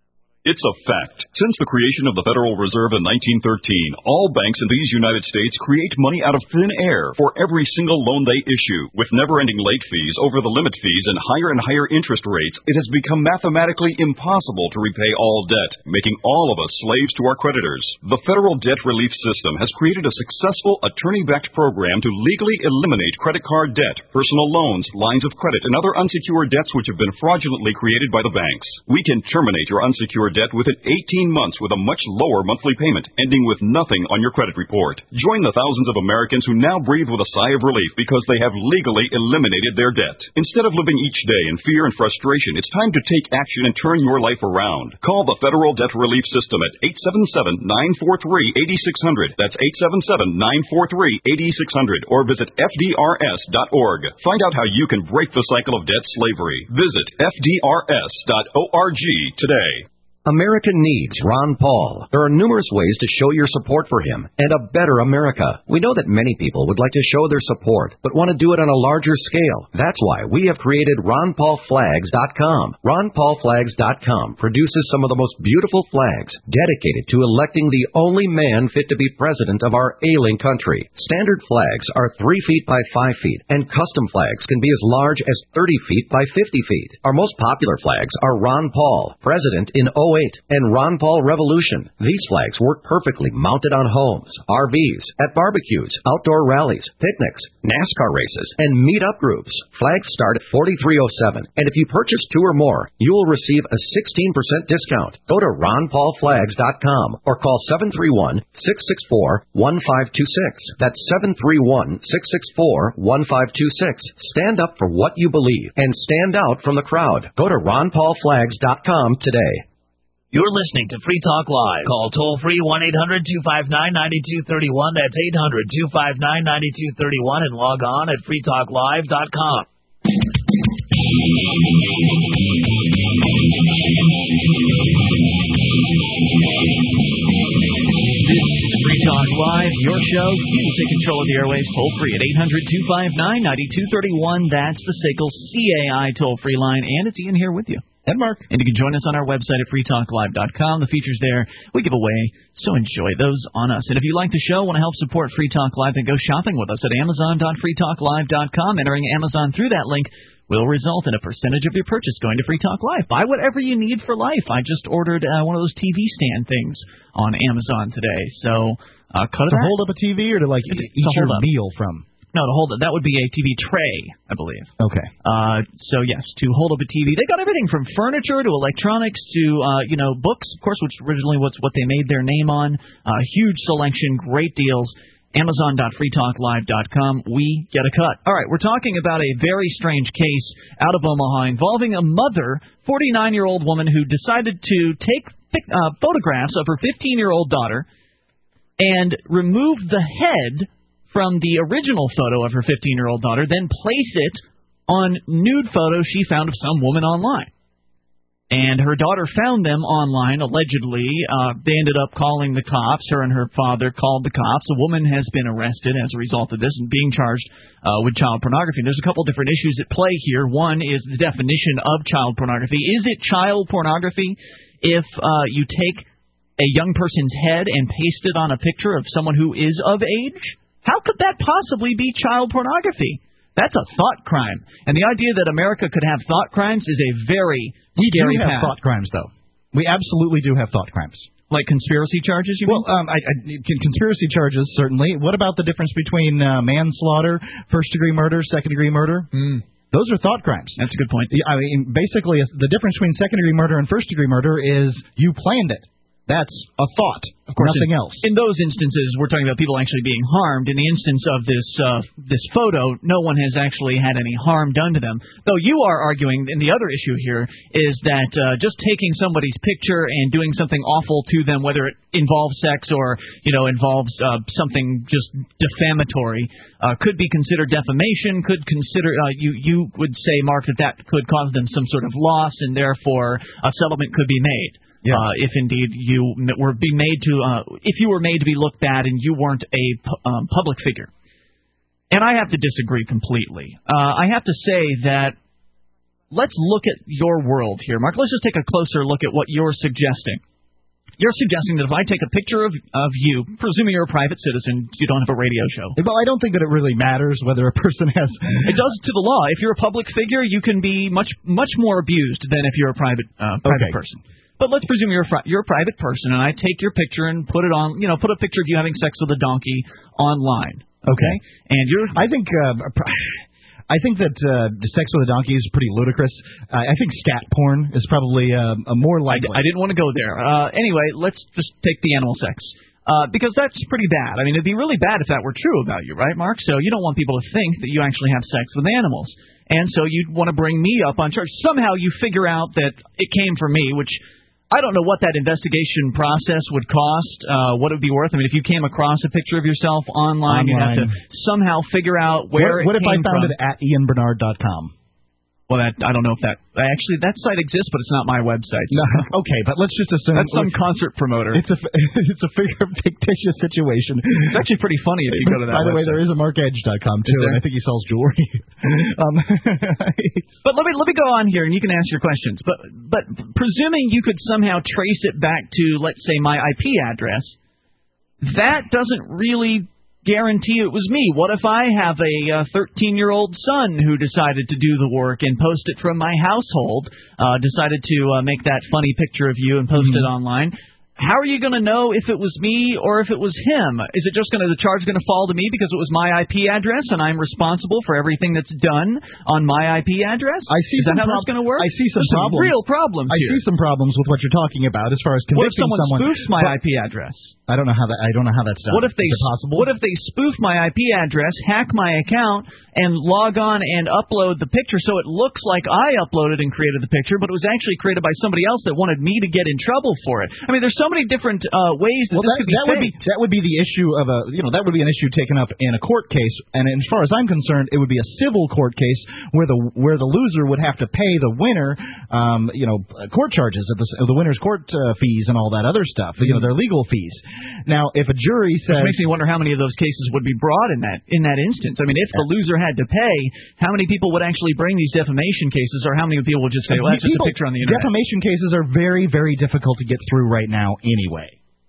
It's a fact. Since the creation of the Federal Reserve in nineteen thirteen, all banks in these United States create money out of thin air for every single loan they issue. With never-ending late fees, over-the-limit fees, and higher and higher interest rates, it has become mathematically impossible to repay all debt, making all of us slaves to our creditors. The Federal Debt Relief System has created a successful attorney-backed program to legally eliminate credit card debt, personal loans, lines of credit, and other unsecured debts which have been fraudulently created by the banks. We can terminate your unsecured debt within eighteen months with a much lower monthly payment, ending with nothing on your credit report. Join the thousands of Americans who now breathe with a sigh of relief because they have legally eliminated their debt. Instead of living each day in fear and frustration, it's time to take action and turn your life around. Call the Federal Debt Relief System at eight seven seven, nine four three, eight six zero zero. That's eight seven seven, nine four three, eight six zero zero. Or visit F D R S dot org. Find out how you can break the cycle of debt slavery. Visit F D R S dot org today. America needs Ron Paul. There are numerous ways to show your support for him and a better America. We know that many people would like to show their support, but want to do it on a larger scale. That's why we have created Ron Paul Flags dot com. Ron Paul Flags dot com produces some of the most beautiful flags dedicated to electing the only man fit to be president of our ailing country. Standard flags are three feet by five feet, and custom flags can be as large as thirty feet by fifty feet. Our most popular flags are Ron Paul, President in oh eight, and Ron Paul Revolution. These flags work perfectly mounted on homes, R Vs, at barbecues, outdoor rallies, picnics, NASCAR races, and meet-up groups. Flags start at forty-three oh seven, and if you purchase two or more, you will receive a sixteen percent discount. Go to Ron Paul Flags dot com or call seven three one, six six four, one five two six. That's seven three one, six six four, one five two six. Stand up for what you believe and stand out from the crowd. Go to Ron Paul Flags dot com today. You're listening to Free Talk Live. Call toll-free one eight hundred two five nine nine two three one. That's eight hundred two five nine nine two three one. And log on at free talk live dot com. This is Free Talk Live, your show. You can take control of the airwaves toll-free at eight hundred two five nine nine two three one. That's the S A C L C A I toll-free line. And it's Ian here with you. And Mark. And you can join us on our website at free talk live dot com. The features there we give away, so enjoy those on us. And if you like the show, want to help support Free Talk Live, then go shopping with us at amazon dot free talk live dot com. Entering Amazon through that link will result in a percentage of your purchase going to Free Talk Live. Buy whatever you need for life. I just ordered uh, one of those T V stand things on Amazon today. So uh, cut to it hold up a T V or to like to, eat your meal from? No, to hold it. That would be a T V tray, I believe. Okay. Uh, so yes, to hold up a T V. They got everything from furniture to electronics to uh, you know books, of course, which originally was what they made their name on. Uh, huge selection, great deals. amazon dot free talk live dot com. We get a cut. All right, we're talking about a very strange case out of Omaha involving a mother, forty-nine-year-old woman who decided to take uh, photographs of her fifteen-year-old daughter and remove the head from the original photo of her fifteen-year-old daughter, then place it on nude photos she found of some woman online. And her daughter found them online, allegedly. Uh, they ended up calling the cops. Her and her father called the cops. A woman has been arrested as a result of this and being charged uh, with child pornography. There's a couple different issues at play here. One is the definition of child pornography. Is it child pornography if uh, you take a young person's head and paste it on a picture of someone who is of age? How could that possibly be child pornography? That's a thought crime. And the idea that America could have thought crimes is a very we scary do have path. thought crimes, though. We absolutely do have thought crimes. Like conspiracy charges, you well, mean? Well, um, I, I, conspiracy charges, certainly. What about the difference between uh, manslaughter, first-degree murder, second-degree murder? Mm. Those are thought crimes. That's a good point. I mean, basically, the difference between second-degree murder and first-degree murder is you planned it. That's a thought, of course, nothing in, else. In those instances, we're talking about people actually being harmed. In the instance of this uh, this photo, no one has actually had any harm done to them. Though you are arguing, and the other issue here is that uh, just taking somebody's picture and doing something awful to them, whether it involves sex or you know involves uh, something just defamatory, uh, could be considered defamation. Could consider uh, you you would say, Mark, that that could cause them some sort of loss, and therefore a settlement could be made. Yeah. Uh, if indeed you were be made to, uh, if you were made to be looked bad and you weren't a pu- um, public figure. And I have to disagree completely. Uh, I have to say that let's look at your world here, Mark. Let's just take a closer look at what you're suggesting. You're suggesting that if I take a picture of, of you, presuming you're a private citizen, you don't have a radio show. Well, I don't think that it really matters whether a person has... It does to the law. If you're a public figure, you can be much much more abused than if you're a private uh, private okay. person. But let's presume you're a, fr- you're a private person, and I take your picture and put it on, you know, put a picture of you having sex with a donkey online. Okay? okay. And you're... I think... Uh, I think that uh, sex with a donkey is pretty ludicrous. Uh, I think scat porn is probably uh, a more likely. I, d- I didn't want to go there. Uh, anyway, let's just take the animal sex. Uh, because that's pretty bad. I mean, it'd be really bad if that were true about you, right, Mark? So you don't want people to think that you actually have sex with animals. And so you'd want to bring me up on charge. Somehow you figure out that it came from me, which... I don't know what that investigation process would cost, uh, what it would be worth. I mean, if you came across a picture of yourself online, online. you'd have to somehow figure out where what, what it came from. What if I found from. it at ian bernard dot com? Well, that I don't know if that... Actually, that site exists, but it's not my website. So. No, okay, but let's just assume... That's some concert promoter. It's a, it's a figure of fictitious situation. It's actually pretty funny if you go to that By the website. way, there is a mark edge dot com, too, and I think he sells jewelry. um, but let me let me go on here, and you can ask your questions. But But presuming you could somehow trace it back to, let's say, my I P address, that doesn't really... guarantee it was me. What if I have a thirteen-year-old son who decided to do the work and post it from my household, uh, decided to uh, make that funny picture of you and post mm-hmm. it online? How are you going to know if it was me or if it was him? Is it just going to the charge going to fall to me because it was my I P address and I'm responsible for everything that's done on my I P address? I see Is some that how prob- that's going to work? I see some There's problems. Some real problems I here. see some problems with what you're talking about as far as convicting what if someone someone. spoofs my but, I P address? I don't know how that. I don't know how that's done. What if they Is it possible? What if they spoof my I P address, hack my account, and log on and upload the picture so it looks like I uploaded and created the picture, but it was actually created by somebody else that wanted me to get in trouble for it? I mean, there's so many different uh, ways that well, this that, could be that would be that would be the issue of a you know that would be an issue taken up in a court case, and as far as I'm concerned, it would be a civil court case where the where the loser would have to pay the winner, um, you know, court charges of the, of the winner's court uh, fees and all that other stuff, you know, their legal fees. Now, if a jury says, which makes me wonder how many of those cases would be brought in that in that instance. I mean, if the loser had to pay, how many people would actually bring these defamation cases, or how many people would just say, "Well, that's just a picture on the internet"? Defamation cases are very, very difficult to get through right now, anyway.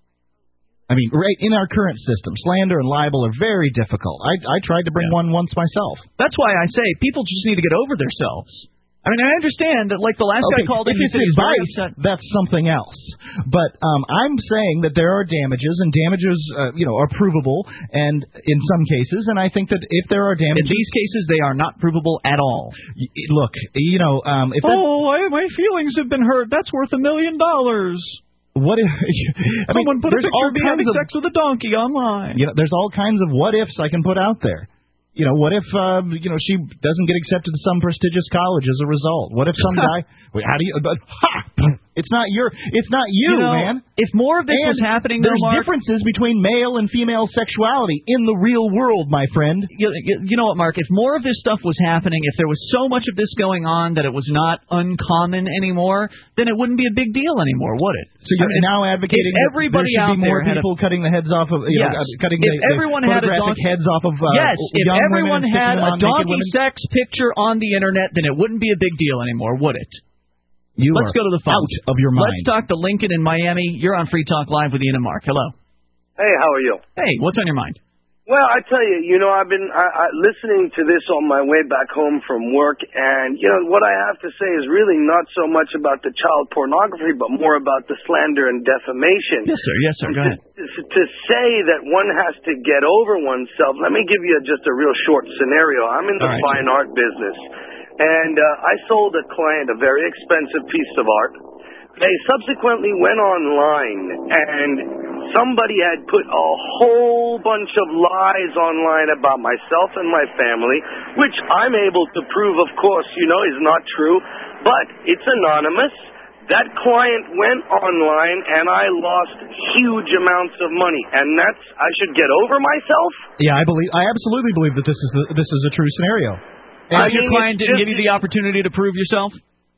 I mean, right in our current system, slander and libel are very difficult. I I tried to bring yeah. one once myself. That's why I say people just need to get over themselves. I mean, I understand that, like the last okay, guy called if in, it's he said he's very advice, upset. That's something else. But um, I'm saying that there are damages, and damages, uh, you know, are provable, and in some cases, and I think that if there are damages, in these cases, they are not provable at all. Y- look, you know, um, if oh, I, my feelings have been hurt. That's worth a million dollars. What if I someone mean, put a picture all of me having of, sex with a donkey online? You know, there's all kinds of what ifs I can put out there. You know, what if, uh, you know, she doesn't get accepted to some prestigious college as a result? What if some guy, wait, how do you, but, ha! It's not your, it's not you, you know, man. If more of this and was happening, there's though, Mark, differences between male and female sexuality in the real world, my friend. You, you, you know what, Mark? If more of this stuff was happening, if there was so much of this going on that it was not uncommon anymore, then it wouldn't be a big deal anymore, would it? So you're I mean, now advocating that everybody there out should be more there people a, cutting the heads off of, you yes. know, cutting if the, everyone the had photographic a heads off of uh, yes, if young everyone women had a donkey sex sex picture on the internet, then it wouldn't be a big deal anymore, would it? You Let's are go to the phone. Out of your mind. Let's talk to Lincoln in Miami. You're on Free Talk Live with Ian and Mark. Hello. Hey, how are you? Hey, what's on your mind? Well, I tell you, you know, I've been I, I, listening to this on my way back home from work, and, you know, what I have to say is really not so much about the child pornography, but more about the slander and defamation. Yes, sir. Yes, sir. Go ahead. To, to say that one has to get over oneself, let me give you just a real short scenario. I'm in the right, fine art business, and uh, I sold a client a very expensive piece of art. They subsequently went online, and somebody had put a whole bunch of lies online about myself and my family, which I'm able to prove, of course, you know, is not true, but it's anonymous. That client went online, and I lost huge amounts of money, and that's, I should get over myself? Yeah, I believe, I absolutely believe that this is the, this is a true scenario. And I your mean, client didn't just, give you the opportunity to prove yourself?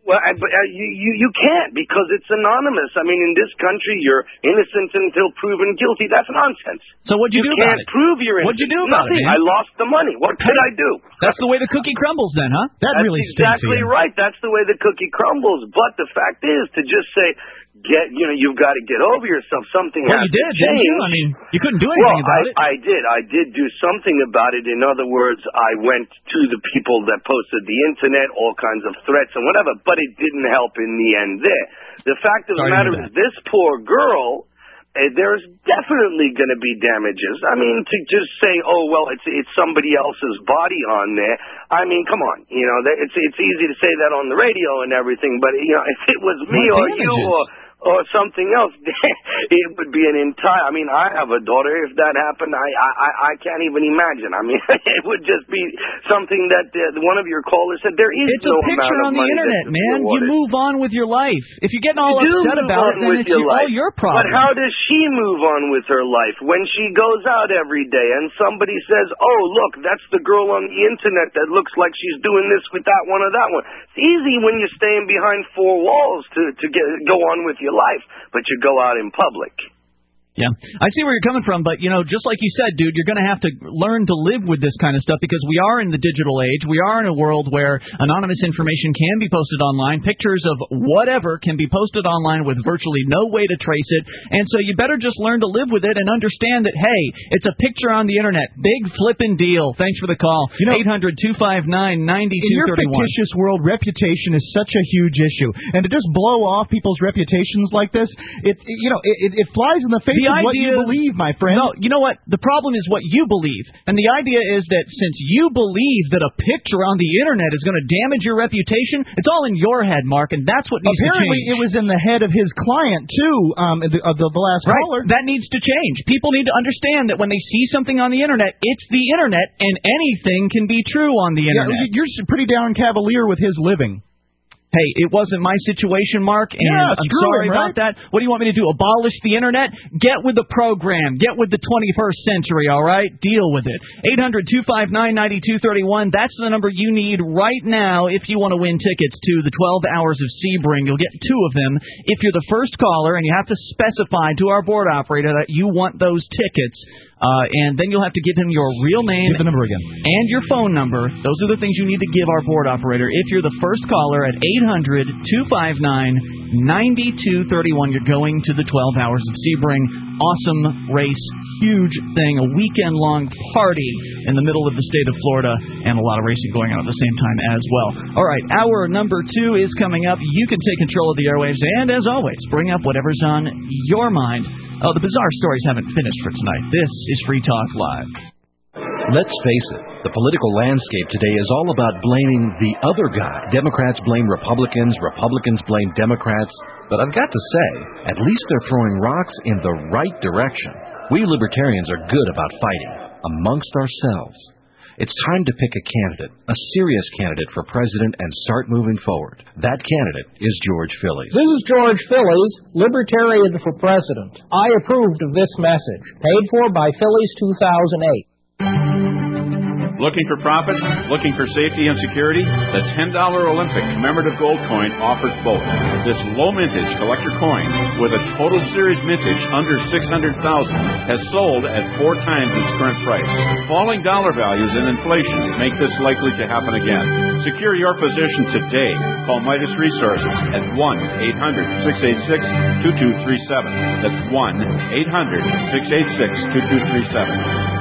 Well, I, but uh, you, you you can't because it's anonymous. I mean, in this country, you're innocent until proven guilty. That's nonsense. So what'd you, you do about can't it? prove you're innocent. What'd you do about Nothing. it, man? I lost the money. What could I do? That's the way the cookie crumbles, then, huh? That That's really exactly stinks. right. That's the way the cookie crumbles. But the fact is, to just say, get, you know, you've got to get over yourself. Something Well, has you did, to didn't change. you? I mean, you couldn't do anything well, about I, it. I did. I did do something about it. In other words, I went to the people that posted the internet, all kinds of threats and whatever, but it didn't help in the end there. The fact of Sorry the matter to hear is, this poor girl, uh, there's definitely going to be damages. I mean, to just say, oh, well, it's it's somebody else's body on there. I mean, come on. You know, it's it's easy to say that on the radio and everything, but, you know, if it was me What or damages? you or... or something else, it would be an entire, I mean, I have a daughter. If that happened, I I, I can't even imagine. I mean, it would just be something that uh, one of your callers said there is It's no a picture amount of on the money internet, that man. You move on with your life. If you're getting all You do upset move about on it, then with it's your all life. your problem. But how does she move on with her life when she goes out every day and somebody says, oh, look, that's the girl on the internet that looks like she's doing this with that one or that one. It's easy when you're staying behind four walls to, to get, go on with your life, but you go out in public. Yeah, I see where you're coming from, but, you know, just like you said, dude, you're going to have to learn to live with this kind of stuff because we are in the digital age. We are in a world where anonymous information can be posted online. Pictures of whatever can be posted online with virtually no way to trace it. And so you better just learn to live with it and understand that, hey, it's a picture on the internet. Big flippin' deal. Thanks for the call. You know, eight hundred two five nine nine two three one. In your fictitious world, reputation is such a huge issue. And to just blow off people's reputations like this, it, it you know, it, it flies in the face The of what idea, you believe, my friend. No, you know what? The problem is what you believe. And the idea is that since you believe that a picture on the internet is going to damage your reputation, it's all in your head, Mark, and that's what needs Apparently, to change. it was in the head of his client, too, um, the, of the, the last right. caller. That needs to change. People need to understand that when they see something on the internet, it's the internet, and anything can be true on the internet. Yeah, you're pretty down cavalier with his living. Hey, it wasn't my situation, Mark, and yeah, I'm screw sorry him, right? about that. What do you want me to do, abolish the Internet? Get with the program. Get with the twenty-first century, all right? Deal with it. eight hundred two five nine nine two three one. That's the number you need right now if you want to win tickets to the twelve Hours of Sebring. You'll get two of them if you're the first caller, and you have to specify to our board operator that you want those tickets. Uh, and then you'll have to give him your real name give the number again. and your phone number. Those are the things you need to give our board operator. If you're the first caller at eight hundred two five nine nine two three one, you're going to the twelve Hours of Sebring. Awesome race, huge thing, a weekend-long party in the middle of the state of Florida, and a lot of racing going on at the same time as well. All right, hour number two is coming up. You can take control of the airwaves, and as always, bring up whatever's on your mind. Oh, the bizarre stories haven't finished for tonight. This is Free Talk Live. Let's face it, the political landscape today is all about blaming the other guy. Democrats blame Republicans, Republicans blame Democrats. But I've got to say, at least they're throwing rocks in the right direction. We libertarians are good about fighting amongst ourselves. It's time to pick a candidate, a serious candidate for president, and start moving forward. That candidate is George Phillies. This is George Phillies, Libertarian for President. I approved of this message, paid for by Phillies two thousand eight. Looking for profit? Looking for safety and security? The ten dollar Olympic commemorative gold coin offers both. This low mintage collector coin, with a total series mintage under six hundred thousand, has sold at four times its current price. Falling dollar values and inflation make this likely to happen again. Secure your position today. Call Midas Resources at one eight hundred six eight six two two three seven. That's one eight hundred six eight six two two three seven.